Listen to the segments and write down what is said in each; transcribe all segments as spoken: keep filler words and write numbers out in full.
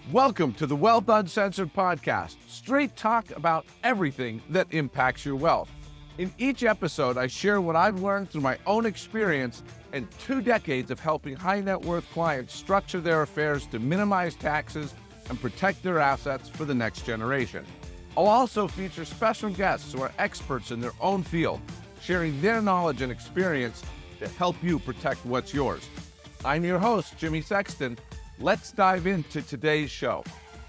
Welcome to the Wealth Uncensored podcast, straight talk about everything that impacts your wealth. In each episode, I share what I've learned through my own experience and two decades of helping high net worth clients structure their affairs to minimize taxes and protect their assets for the next generation. I'll also feature special guests who are experts in their own field, sharing their knowledge and experience to help you protect what's yours. I'm your host, Jimmy Sexton. Let's dive into today's show.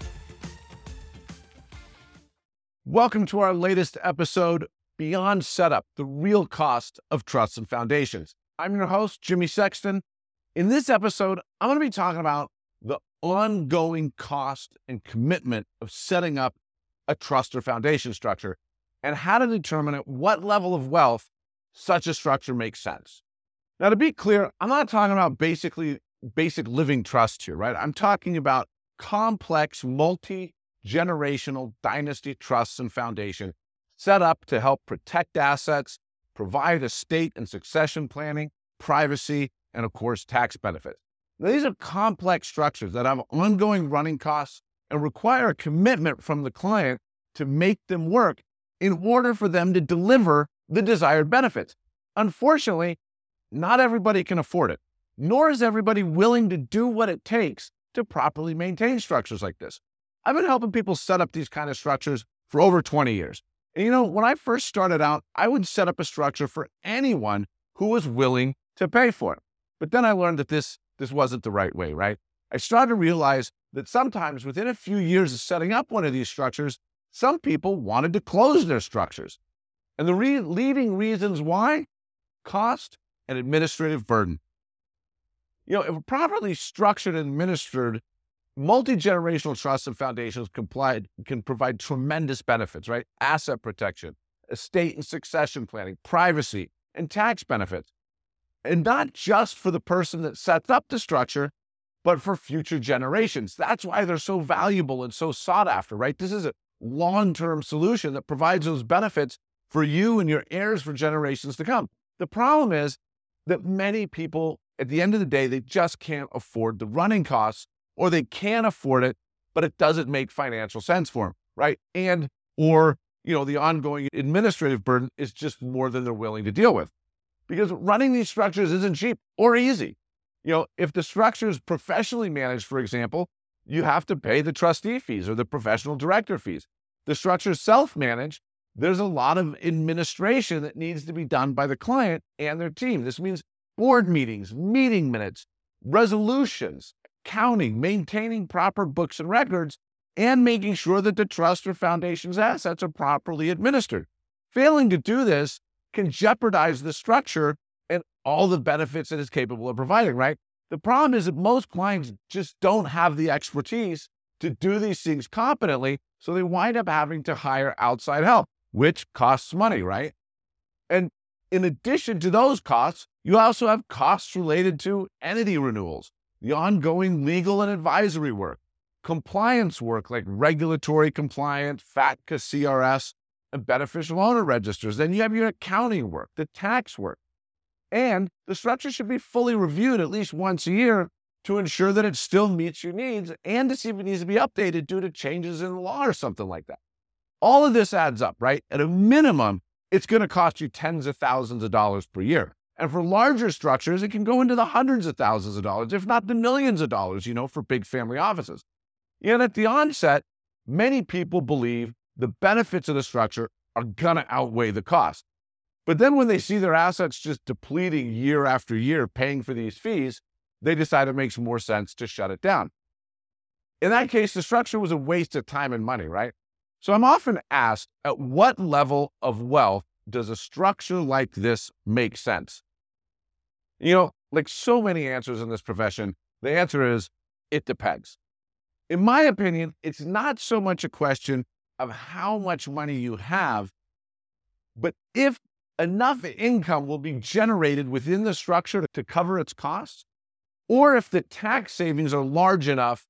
Welcome to our latest episode, Beyond Setup, the Real Cost of Trusts and Foundations. I'm your host, Jimmy Sexton. In this episode, I'm going to be talking about the ongoing cost and commitment of setting up a trust or foundation structure and how to determine at what level of wealth such a structure makes sense. Now, to be clear, I'm not talking about basically basic living trust here, right? I'm talking about complex, multi-generational dynasty trusts and foundation set up to help protect assets, provide estate and succession planning, privacy, and of course, tax benefits. Now, these are complex structures that have ongoing running costs and require a commitment from the client to make them work in order for them to deliver the desired benefits. Unfortunately, not everybody can afford it, nor is everybody willing to do what it takes to properly maintain structures like this. I've been helping people set up these kind of structures for over twenty years. And you know, when I first started out, I would set up a structure for anyone who was willing to pay for it. But then I learned that this, this wasn't the right way, right? I started to realize that sometimes within a few years of setting up one of these structures, some people wanted to close their structures. And the re- leading reasons why? Cost and administrative burden. You know, if properly structured and administered, multi-generational trusts and foundations comply, can provide tremendous benefits, right? Asset protection, estate and succession planning, privacy, and tax benefits. And not just for the person that sets up the structure, but for future generations. That's why they're so valuable and so sought after, right? This is a long-term solution that provides those benefits for you and your heirs for generations to come. The problem is that many people, at the end of the day, they just can't afford the running costs, or they can afford it, but it doesn't make financial sense for them, right? And, or, you know, the ongoing administrative burden is just more than they're willing to deal with. Because running these structures isn't cheap or easy. You know, if the structure is professionally managed, for example, you have to pay the trustee fees or the professional director fees. The structure is self-managed. There's a lot of administration that needs to be done by the client and their team. This means board meetings, meeting minutes, resolutions, counting, maintaining proper books and records, and making sure that the trust or foundation's assets are properly administered. Failing to do this can jeopardize the structure and all the benefits it is capable of providing, right? The problem is that most clients just don't have the expertise to do these things competently, so they wind up having to hire outside help, which costs money, right? And in addition to those costs, you also have costs related to entity renewals, the ongoing legal and advisory work, compliance work like regulatory compliance, FATCA, C R S, and beneficial owner registers. Then you have your accounting work, the tax work. And the structure should be fully reviewed at least once a year to ensure that it still meets your needs and to see if it needs to be updated due to changes in the law or something like that. All of this adds up, right? At a minimum, it's going to cost you tens of thousands of dollars per year. And for larger structures, it can go into the hundreds of thousands of dollars, if not the millions of dollars, you know, for big family offices. Yet at the onset, many people believe the benefits of the structure are going to outweigh the cost. But then when they see their assets just depleting year after year paying for these fees, they decide it makes more sense to shut it down. In that case, the structure was a waste of time and money, right? So I'm often asked, at what level of wealth does a structure like this make sense? You know, like so many answers in this profession, the answer is, it depends. In my opinion, it's not so much a question of how much money you have, but if enough income will be generated within the structure to cover its costs, or if the tax savings are large enough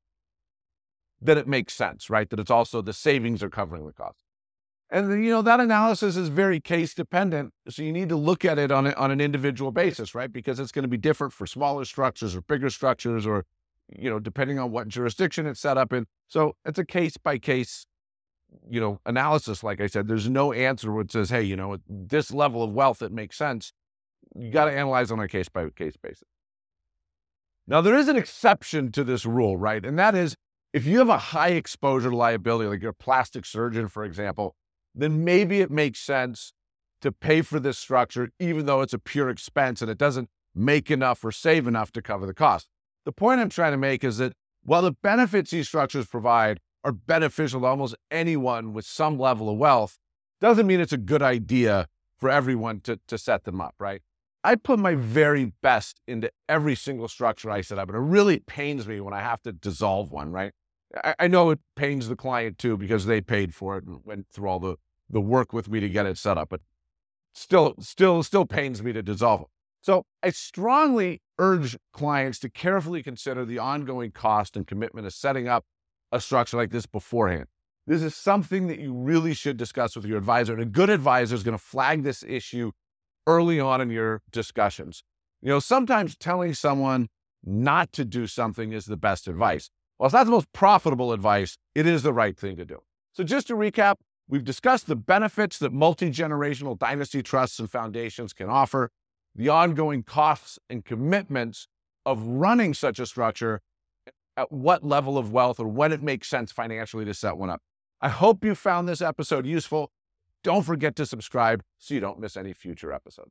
that it makes sense, right? That it's also the savings are covering the cost. And, you know, that analysis is very case dependent. So you need to look at it on, a, on an individual basis, right? Because it's going to be different for smaller structures or bigger structures or, you know, depending on what jurisdiction it's set up in. So it's a case by case, you know, analysis. Like I said, there's no answer which says, hey, you know, at this level of wealth, it makes sense. You got to analyze on a case by case basis. Now, there is an exception to this rule, right? And that is if you have a high exposure liability, like you're a plastic surgeon, for example, then maybe it makes sense to pay for this structure, even though it's a pure expense and it doesn't make enough or save enough to cover the cost. The point I'm trying to make is that while the benefits these structures provide are beneficial to almost anyone with some level of wealth, doesn't mean it's a good idea for everyone to, to set them up, right? I put my very best into every single structure I set up, and it really pains me when I have to dissolve one, right? I, I know it pains the client too because they paid for it and went through all the, the work with me to get it set up, but still, still, still pains me to dissolve it. So I strongly urge clients to carefully consider the ongoing cost and commitment of setting up a structure like this beforehand. This is something that you really should discuss with your advisor, and a good advisor is going to flag this issue early on in your discussions. You know, sometimes telling someone not to do something is the best advice. While it's not the most profitable advice, it is the right thing to do. So just to recap, we've discussed the benefits that multi-generational dynasty trusts and foundations can offer, the ongoing costs and commitments of running such a structure, at what level of wealth or when it makes sense financially to set one up. I hope you found this episode useful. Don't forget to subscribe so you don't miss any future episodes.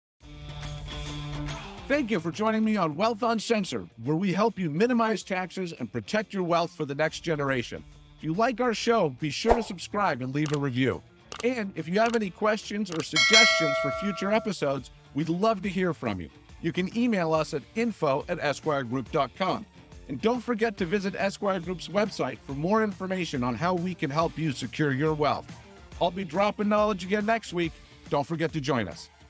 Thank you for joining me on Wealth Uncensored, where we help you minimize taxes and protect your wealth for the next generation. If you like our show, be sure to subscribe and leave a review. And if you have any questions or suggestions for future episodes, we'd love to hear from you. You can email us at info at esquire group dot com. And don't forget to visit Esquire Group's website for more information on how we can help you secure your wealth. I'll be dropping knowledge again next week. Don't forget to join us.